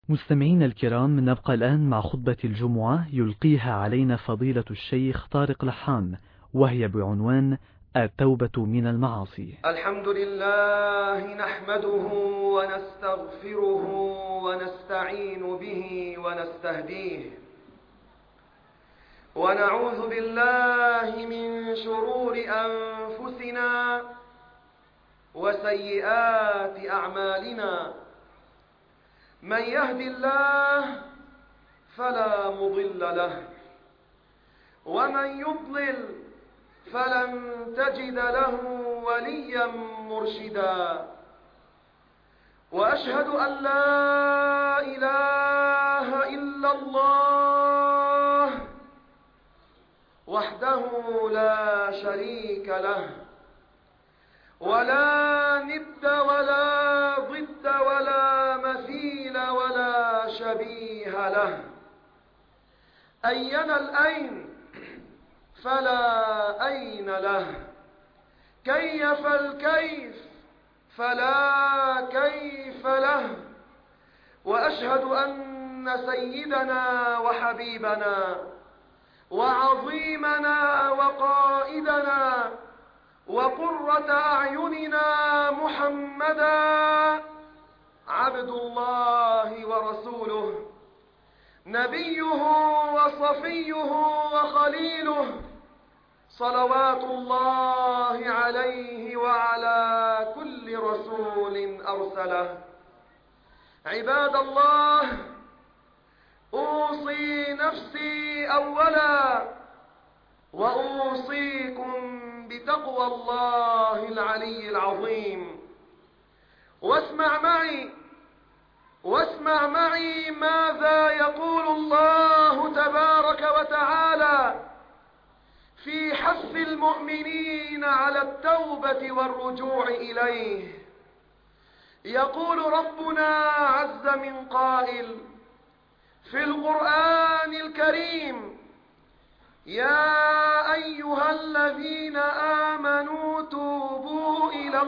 مستمعين الكرام، نبقى الآن مع خطبة الجمعة يلقيها علينا فضيلة الشيخ طارق لحان، وهي بعنوان التوبة من المعاصي. الحمد لله نحمده ونستغفره ونستعين به ونستهديه، ونعوذ بالله من شرور أنفسنا وسيئات أعمالنا. من يهد الله فلا مضل له، ومن يضلل فلن تجد له وليا مرشدا. وأشهد أن لا إله إلا الله وحده لا شريك له، ولا ند ولا ضد ولا مثيل ولا شبيه له. أين الأين فلا أين له، كيف الكيف فلا كيف له. وأشهد أن سيدنا وحبيبنا وعظيمنا وقائدنا وقرة أعيننا محمدا عبد الله ورسوله، نبيه وصفيه وخليله، صلوات الله عليه وعلى كل رسول أرسله. عباد الله، أوصي نفسي أولا وأوصيكم بتقوى الله العلي العظيم. واسمع معي ماذا يقول الله تبارك وتعالى في حث المؤمنين على التوبة والرجوع إليه. يقول ربنا عز من قائل في القرآن الكريم: يا أيها الذين آمنوا توبوا إلى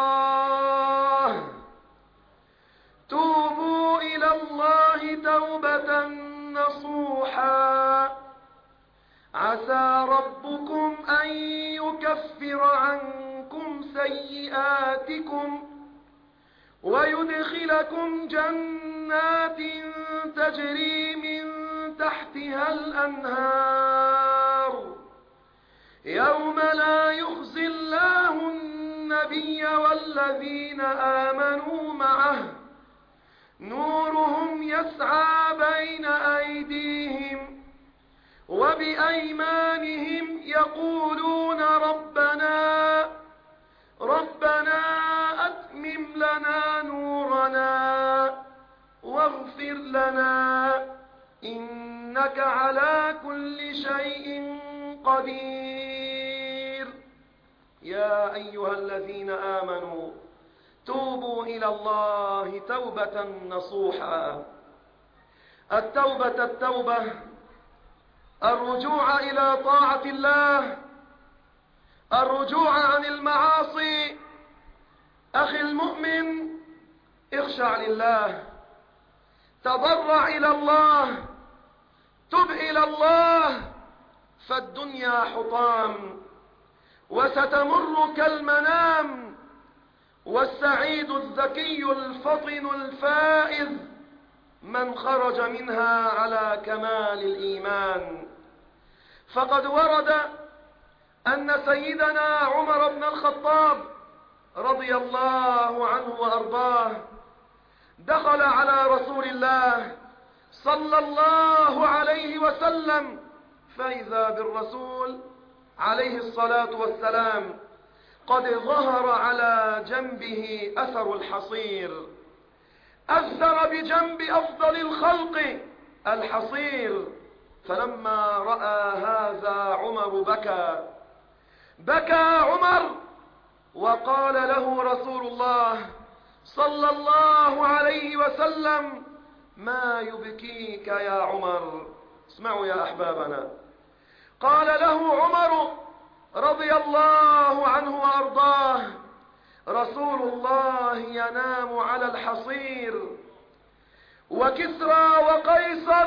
الله توبة نصوحا، عسى ربكم أن يكفر عنكم سيئاتكم ويدخلكم جنات تجري من تحتها الأنهار، يوم لا يخزي الله النبي والذين آمنوا معه، نورهم يسعى بين أيديهم وبأيمانهم، يقولون ربنا أتمم لنا نورنا واغفر لنا إنك على كل شيء قدير. يا أيها الذين آمنوا توبوا إلى الله توبة نصوحا. التوبة الرجوع إلى طاعة الله، الرجوع عن المعاصي. أخي المؤمن، اخشع لله، تضرع إلى الله، تب إلى الله، فالدنيا حطام وستمر كالمنام، والسعيد الذكي الفطن الفائز من خرج منها على كمال الإيمان. فقد ورد أن سيدنا عمر بن الخطاب رضي الله عنه وأرضاه دخل على رسول الله صلى الله عليه وسلم، فإذا بالرسول عليه الصلاة والسلام قد ظهر على جنبه أثر الحصير، أثر بجنب أفضل الخلق الحصير. فلما رأى هذا عمر بكى عمر، وقال له رسول الله صلى الله عليه وسلم: ما يبكيك يا عمر؟ اسمعوا يا أحبابنا. قال له عمر رضي الله عنه وأرضاه: رسول الله ينام على الحصير وكسرى وقيصر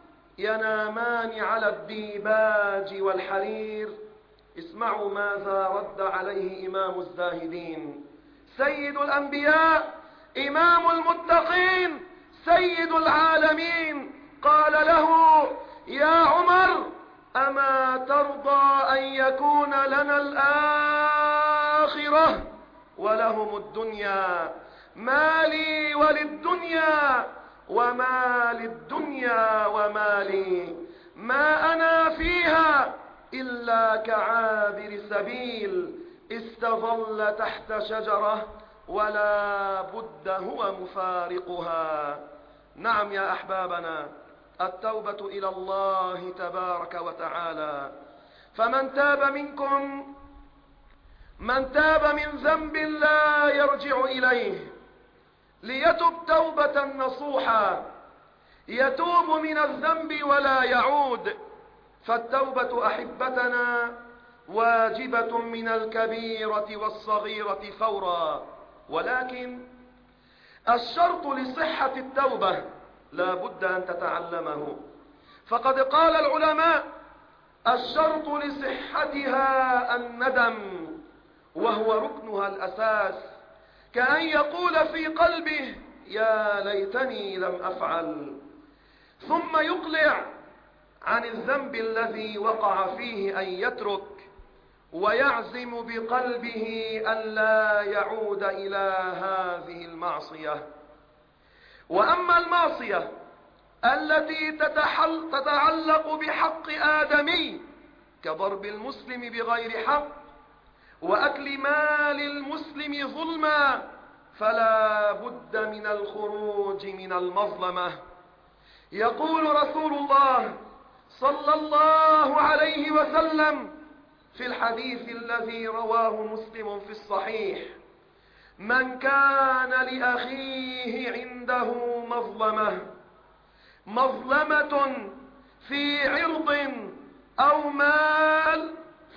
ينامان على الديباج والحرير. اسمعوا ماذا رد عليه إمام الزاهدين، سيد الأنبياء، إمام المتقين، سيد العالمين. قال له: يا عمر، أما ترضى أن يكون لنا الآخرة ولهم الدنيا؟ ما لي وللدنيا وما للدنيا وما لي، ما أنا فيها إلا كعابر سبيل استظل تحت شجرة ولا بد هو مفارقها. نعم يا أحبابنا، التوبة إلى الله تبارك وتعالى. فمن تاب منكم، من تاب من ذنب لا يرجع إليه ليتب توبة نصوحا، يتوب من الذنب ولا يعود. فالتوبة أحبتنا واجبة من الكبيرة والصغيرة فورا. ولكن الشرط لصحة التوبة لا بد أن تتعلمه، فقد قال العلماء: الشرط لصحتها الندم، وهو ركنها الأساس، كأن يقول في قلبه: يا ليتني لم أفعل، ثم يقلع عن الذنب الذي وقع فيه أن يترك، ويعزم بقلبه أن لا يعود إلى هذه المعصية. وأما المعصية التي تتعلق بحق آدمي كضرب المسلم بغير حق وأكل مال المسلم ظلما، فلا بد من الخروج من المظلمة. يقول رسول الله صلى الله عليه وسلم في الحديث الذي رواه مسلم في الصحيح: من كان لأخيه عنده مظلمة في عرض أو مال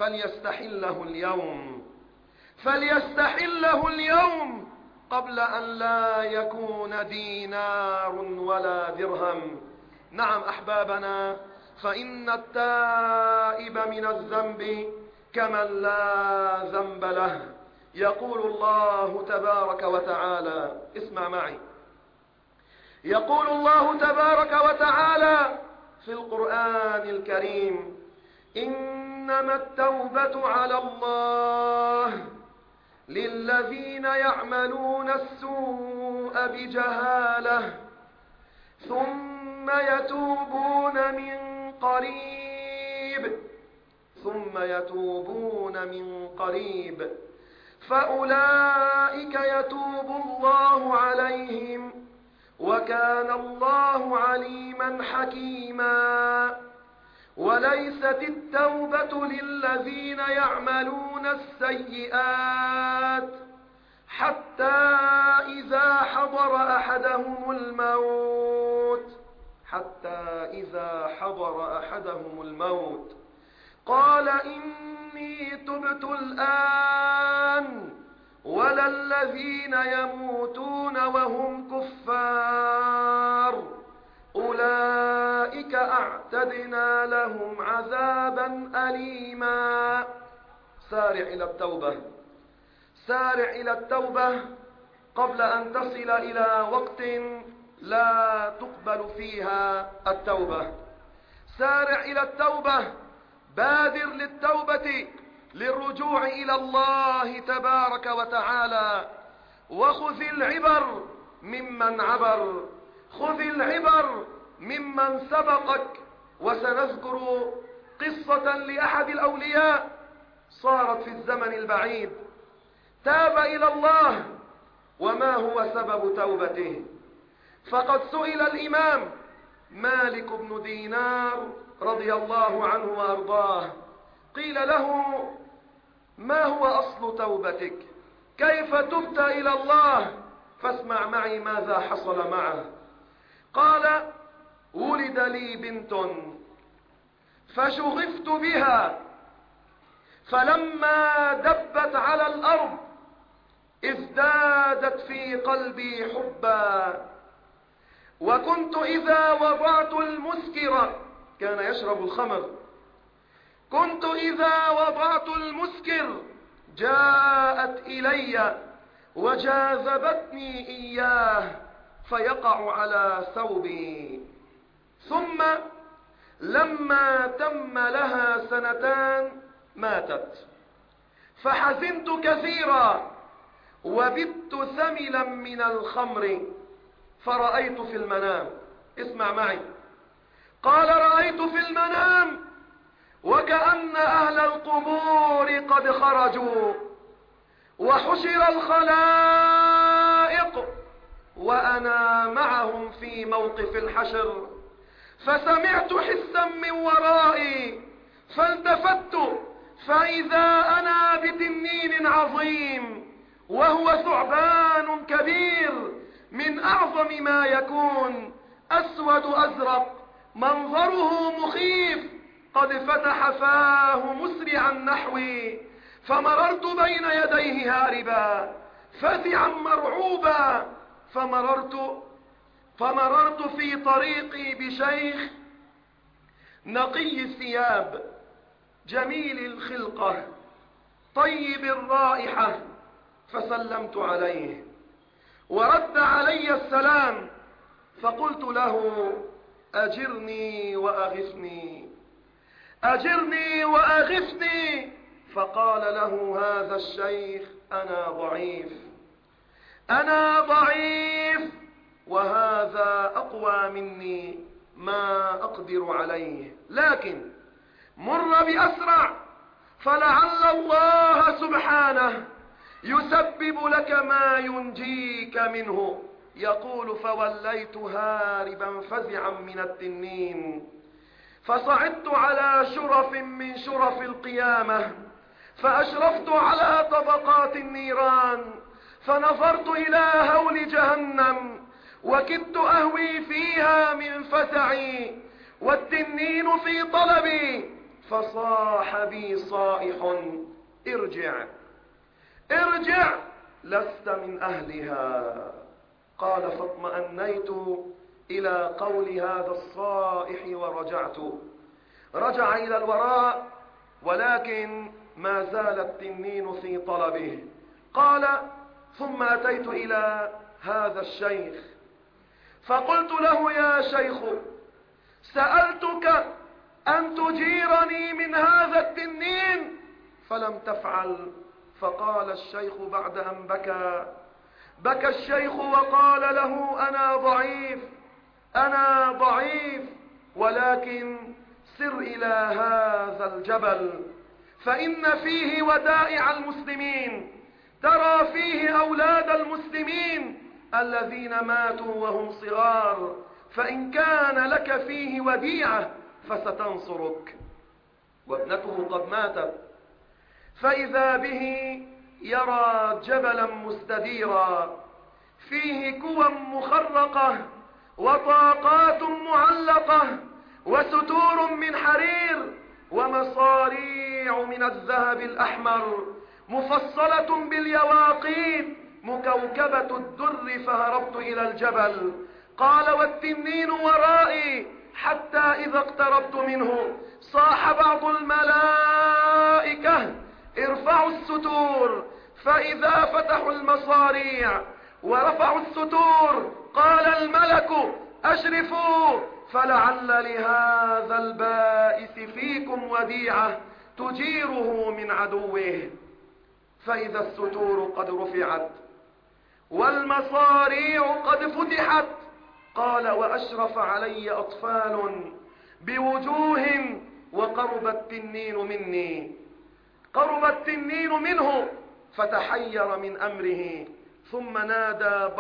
فليستحله اليوم قبل أن لا يكون دينار ولا درهم. نعم أحبابنا، فإن التائب من الذنب كمن لا ذنب له. يقول الله تبارك وتعالى، اسمع معي، يقول الله تبارك وتعالى في القرآن الكريم: إنما التوبة على الله للذين يعملون السوء بجهالة ثم يتوبون من قريب فأولئك يتوب الله عليهم وكان الله عليما حكيما. وليست التوبة للذين يعملون السيئات حتى إذا حضر أحدهم الموت قال إني تبت الآن، ولا الذين يموتون وهم كفار أولئك أعتدنا لهم عذابا أليما. سارع إلى التوبة قبل أن تصل إلى وقت لا تقبل فيها التوبة. سارع إلى التوبة، بادر للتوبة للرجوع إلى الله تبارك وتعالى، وخذ العبر ممن عبر، خذ العبر ممن سبقك. وسنذكر قصة لأحد الأولياء صارت في الزمن البعيد، تاب إلى الله. وما هو سبب توبته؟ فقد سئل الإمام مالك بن دينار رضي الله عنه وأرضاه، قيل له: ما هو أصل توبتك؟ كيف تبت إلى الله؟ فاسمع معي ماذا حصل معه. قال: ولد لي بنت فشغفت بها، فلما دبت على الأرض ازدادت في قلبي حبا، وكنت إذا وضعت المسكر، كان يشرب الخمر، كنت إذا وضعت المسكر جاءت إلي وجاذبتني إياه فيقع على ثوبي. ثم لما تم لها 2 سنين ماتت، فحزنت كثيرا وبت ثملا من الخمر، فرأيت في المنام، اسمع معي، قال رأيت في المنام وكأن أهل القبور قد خرجوا وحشر الخلائق وأنا معهم في موقف الحشر، فسمعت حسا من ورائي فالتفت فإذا أنا بتنين عظيم وهو ثعبان كبير من أعظم ما يكون، أسود أزرق منظره مخيف، قد فتح فاه مسرعا نحوي، فمررت بين يديه هاربا فزعا مرعوبا، فمررت في طريقي بشيخ نقي الثياب جميل الخلقة طيب الرائحة، فسلمت عليه ورد علي السلام، فقلت له أجرني وأغثني، أجرني وأغثني، فقال له هذا الشيخ أنا ضعيف، أنا ضعيف وهذا أقوى مني ما أقدر عليه، لكن مر بأسرع فلعل الله سبحانه يسبب لك ما ينجيك منه. يقول فوليت هاربا فزعا من التنين، فصعدت على شرف من شرف القيامة، فأشرفت على طبقات النيران، فنظرت إلى هول جهنم وكدت أهوي فيها من فزعي والتنين في طلبي، فصاح بي صائح ارجع ارجع لست من أهلها. قال فاطمأنيت إلى قول هذا الصائح ورجعت. رجع إلى الوراء ولكن ما زال التنين في طلبه. قال ثم أتيت إلى هذا الشيخ فقلت له يا شيخ سألتك أن تجيرني من هذا التنين فلم تفعل. فقال الشيخ بعد أن بكى الشيخ وقال له أنا ضعيف أنا ضعيف، ولكن سر إلى هذا الجبل فإن فيه ودائع المسلمين، ترى فيه أولاد المسلمين الذين ماتوا وهم صغار، فإن كان لك فيه وديعة فستنصرك. وابنته قد ماتت، فإذا به يرى جبلا مستديرا فيه كوى مخرقة وطاقات معلقة وستور من حرير ومصاريع من الذهب الأحمر مفصلة باليواقيت مكوكبة الدر، فهربت إلى الجبل. قال والتنين ورائي حتى إذا اقتربت منه صاح بعض الملائكة ارفعوا الستور، فإذا فتحوا المصاريع ورفعوا الستور قال الملك أشرفوا فلعل لهذا البائس فيكم وديعة تجيره من عدوه. فإذا الستور قد رفعت والمصاريع قد فتحت قال وأشرف علي أطفال بوجوه وقرب التنين مني، قرب التنين منه فتحير من أمره. ثم نادى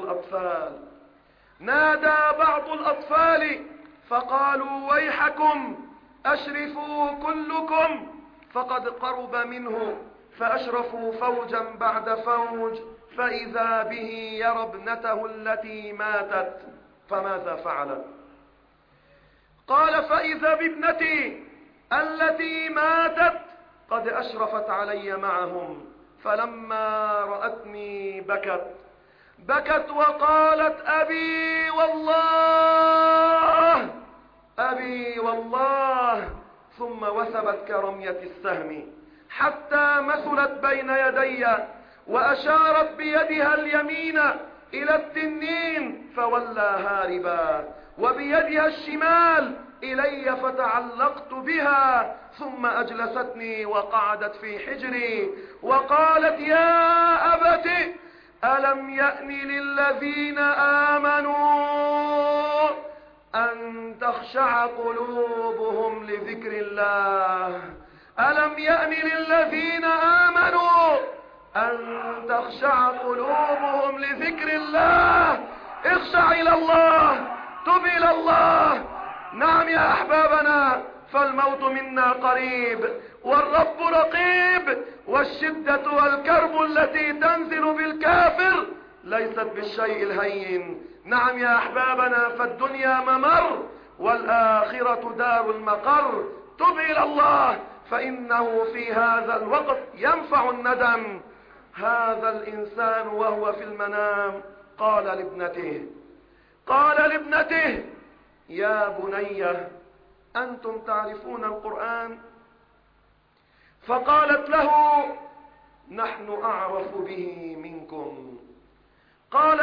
بعض الأطفال فقالوا ويحكم أشرفوا كلكم، فقد قرب منه، فأشرفوا فوجا بعد فوج، فإذا به يرى ابنته التي ماتت. فماذا فعل؟ قال فإذا بابنتي التي ماتت قد أشرفت علي معهم، فلما رأتني بكت وقالت أبي والله أبي والله، ثم وثبت كرمية السهم حتى مثلت بين يدي، وأشارت بيدها اليمين إلى التنين فولى هاربا، وبيدها الشمال إلي فتعلقت بها، ثم أجلستني وقعدت في حجري وقالت يا أبت ألم يأن للذين آمنوا أن تخشع قلوبهم لذكر الله، ألم يأن للذين آمنوا أن تخشع قلوبهم لذكر الله. اخشع إلى الله، تب إلى الله. نعم يا أحبابنا، فالموت منا قريب والرب رقيب، والشدة والكرب التي تنزل بالكافر ليست بالشيء الهين. نعم يا أحبابنا، فالدنيا ممر والآخرة دار المقر. تب إلى الله، فإنه في هذا الوقت ينفع الندم. هذا الإنسان وهو في المنام قال لابنته يا بني أنتم تعرفون القرآن؟ فقالت له نحن أعرف به منكم. قال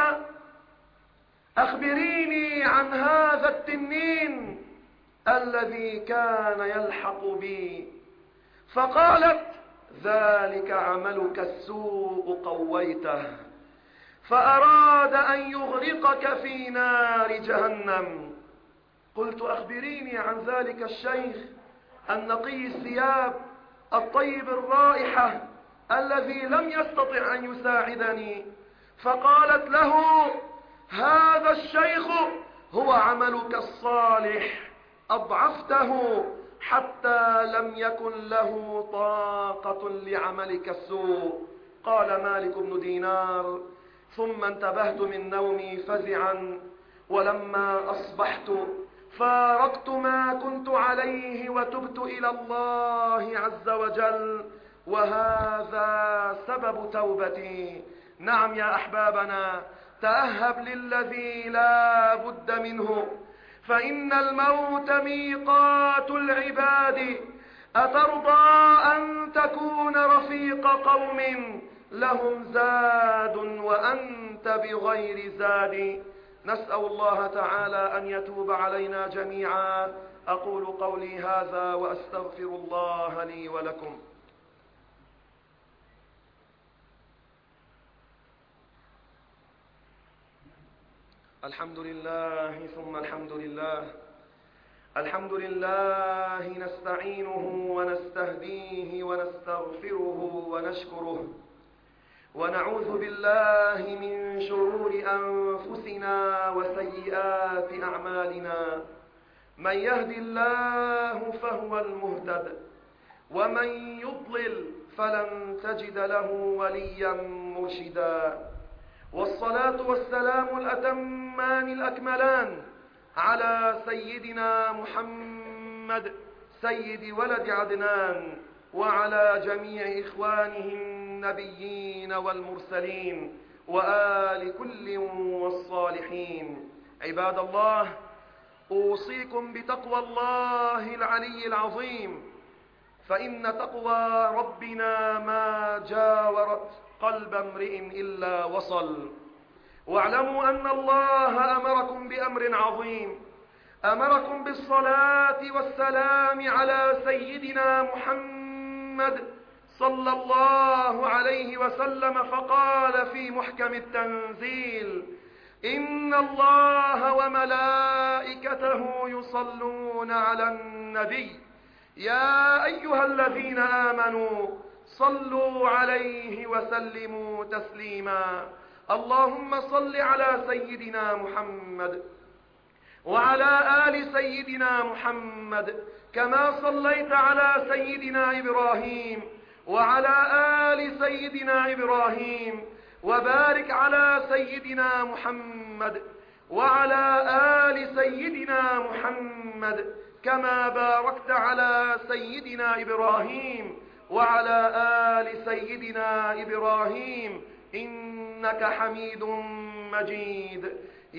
أخبريني عن هذا التنين الذي كان يلحق بي. فقالت ذلك عملك السوء قويته، فأراد أن يغرقك في نار جهنم. قلت أخبريني عن ذلك الشيخ النقي الثياب الطيب الرائحة الذي لم يستطع أن يساعدني. فقالت له هذا الشيخ هو عملك الصالح، أضعفته حتى لم يكن له طاقة لعملك السوء. قال مالك بن دينار ثم انتبهت من نومي فزعا، ولما أصبحت فارقت ما كنت عليه وتبت إلى الله عز وجل، وهذا سبب توبتي. نعم يا أحبابنا، تأهب للذي لا بد منه، فإن الموت ميقات العباد. أترضى أن تكون رفيق قوم لهم زاد وأنت بغير زاد؟ نسأل الله تعالى أن يتوب علينا جميعا. أقول قولي هذا وأستغفر الله لي ولكم. الحمد لله ثم الحمد لله. الحمد لله نستعينه ونستهديه ونستغفره ونشكره، ونعوذ بالله من شرور أنفسنا وسيئات أعمالنا. من يهد الله فهو المهتد، ومن يضلل فلن تجد له وليا مرشدا. والصلاة والسلام الأتمان الأكملان على سيدنا محمد سيد ولد عدنان، وعلى جميع إخوانه النبيين والمرسلين، وآل كل والصالحين. عباد الله، أوصيكم بتقوى الله العلي العظيم، فإن تقوى ربنا ما جاورت قلب امرئ إلا وصل. واعلموا أن الله أمركم بأمر عظيم، أمركم بالصلاة والسلام على سيدنا محمد صلى الله عليه وسلم، فقال في محكم التنزيل إن الله وملائكته يصلون على النبي يا أيها الذين آمنوا صلوا عليه وسلموا تسليما. اللهم صل على سيدنا محمد وعلى آل سيدنا محمد كما صليت على سيدنا إبراهيم وعلى آل سيدنا إبراهيم، وبارك على سيدنا محمد وعلى آل سيدنا محمد كما باركت على سيدنا إبراهيم وعلى آل سيدنا إبراهيم إنك حميد مجيد.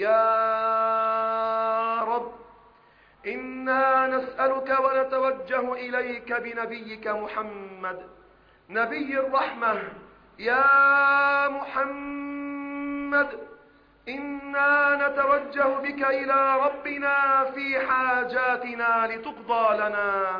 يا رب إنا نسألك ونتوجه إليك بنبيك محمد نبي الرحمة. يا محمد إنا نتوجه بك إلى ربنا في حاجاتنا لتقضى لنا.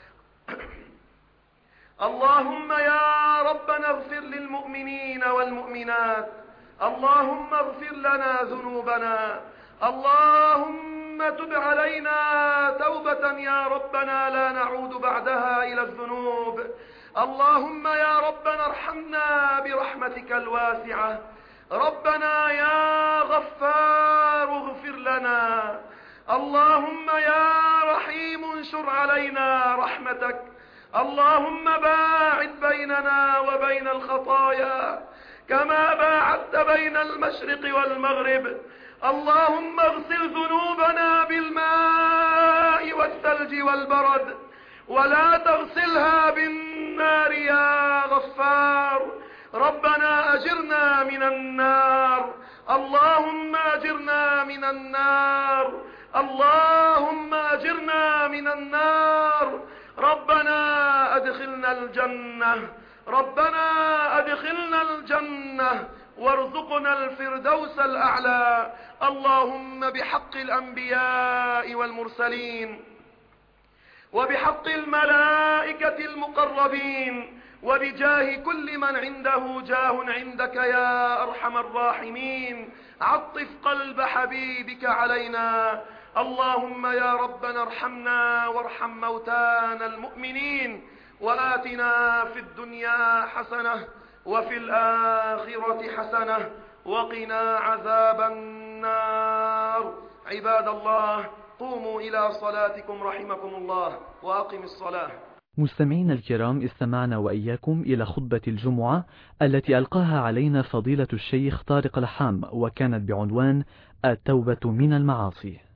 اللهم يا ربنا اغفر للمؤمنين والمؤمنات. اللهم اغفر لنا ذنوبنا. اللهم تب علينا توبة يا ربنا لا نعود بعدها إلى الذنوب. اللهم يا ربنا ارحمنا برحمتك الواسعة. ربنا يا غفار اغفر لنا. اللهم يا رحيم انشر علينا رحمتك. اللهم باعد بيننا وبين الخطايا كما باعدت بين المشرق والمغرب. اللهم اغسل ذنوبنا بالماء والثلج والبرد ولا تغسلها بالنار يا غفار. ربنا أجرنا من النار. اللهم أجرنا من النار. اللهم أجرنا من النار. ربنا أدخلنا الجنة. ربنا أدخلنا الجنة وارزقنا الفردوس الأعلى. اللهم بحق الأنبياء والمرسلين وبحق الملائكة المقربين وبجاه كل من عنده جاه عندك يا أرحم الراحمين عطف قلب حبيبك علينا. اللهم يا ربنا ارحمنا وارحم موتانا المؤمنين وآتنا في الدنيا حسنة وفي الآخرة حسنة وقنا عذاب النار. عباد الله قوموا إلى صلاتكم رحمكم الله وأقم الصلاة. مستمعين الكرام، استمعنا وإياكم إلى خطبة الجمعة التي ألقاها علينا فضيلة الشيخ طارق لحام، وكانت بعنوان التوبة من المعاصي.